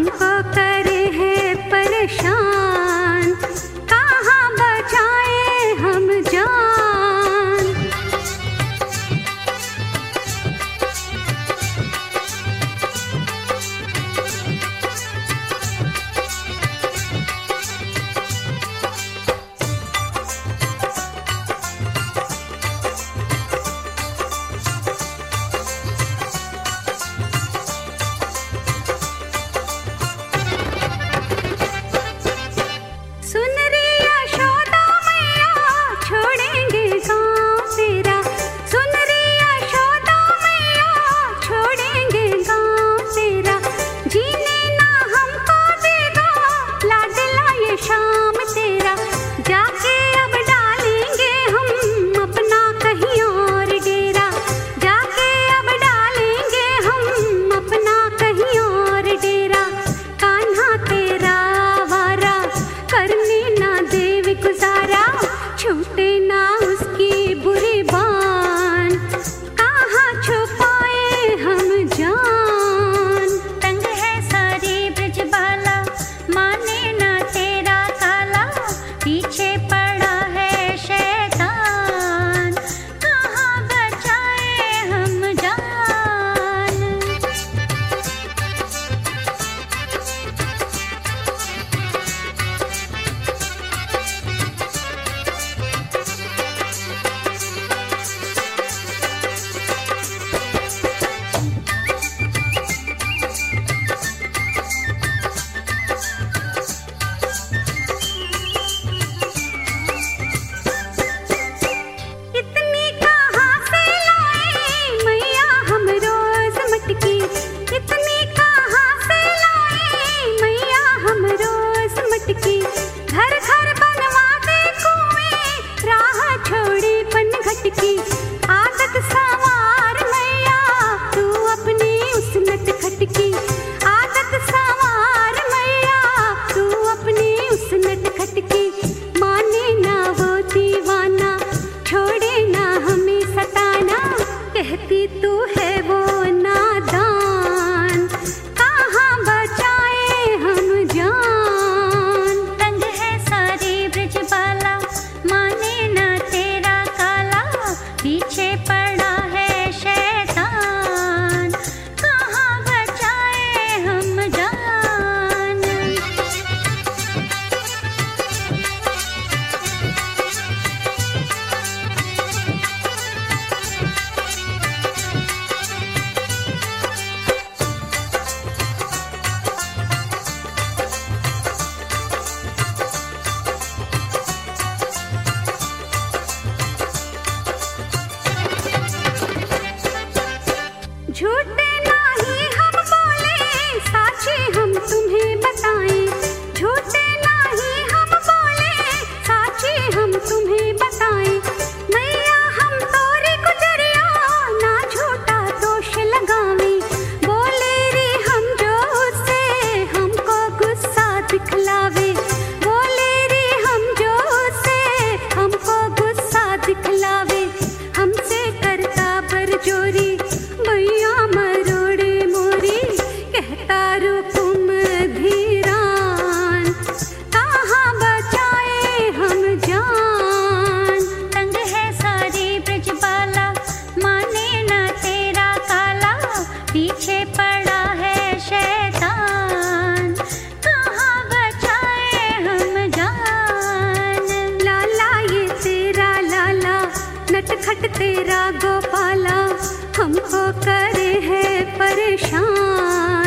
हमको करे है परेशान, कहाँ बचाए हम जान। छूटे ना उसकी बुरी बान, कहाँ छुपाए हम जान। तंग है सारी ब्रजबाला, माने ना तेरा काला, पीछे पड़ा है शैतान, कहाँ बचाए हम जान। घर घर बनवा दे कुएं, राह छोड़ी पनघट की, आदत सवार मैया तू अपनी उस नटखट की। आदत सवार मैया तू अपनी उस नटखट की, माने ना वो दीवाना, छोड़े ना हमें सताना, कहती तू है वो नादान, कहाँ बचाए हम जान। पीछे पड़ा है शैतान, कहाँ बचाए हम जान। झूठे नहीं हम बोले, साचे हम तुम्हें बताएं। झूठे नहीं हम बोले, साचे हम तुम्हें बताएं। मैया हम तोरे गुजरिया, ना झूठा दोष लगावें। बोले रे हम जो उससे हमको गुस्सा दिखलावे, बोले रे हम जो उससे हमको गुस्सा दिखलावे। हमसे करता बरजोरी मैया मरोड़े मोरी, कहता रुकुम धीरान, कहाँ बचाए हम जान। तंग है सारी ब्रजबाला, माने ना तेरा काला, पीछे पड़ा है शैतान, कहाँ बचाए हम जान। लाला ये तेरा लाला, नटखट तेरा गोपाला, हमको करे है परेशान।